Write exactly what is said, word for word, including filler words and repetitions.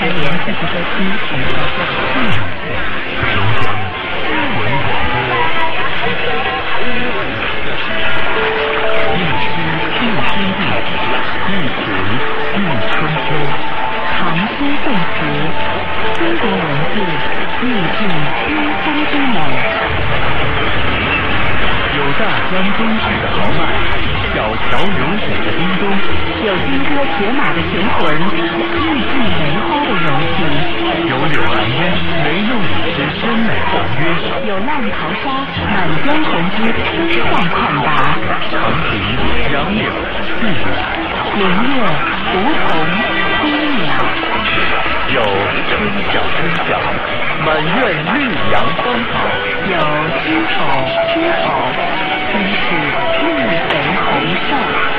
开联继续收听。 一诗一天地，一词一春秋。 唐诗宋词，中国文字历尽沧桑之美。 有大江东去的豪迈，小桥流水的叮咚， 有金戈铁马的雄浑，意境梅花的柔情。 有柳暗烟，梅弄雨之深美婉约， 有浪淘沙，满江红之舒畅旷达。 长亭、杨柳、碧海、 林月、梧桐、飞鸟。 有春晓春晓，满院绿杨芳草。 有知否知否，真是绿肥红瘦。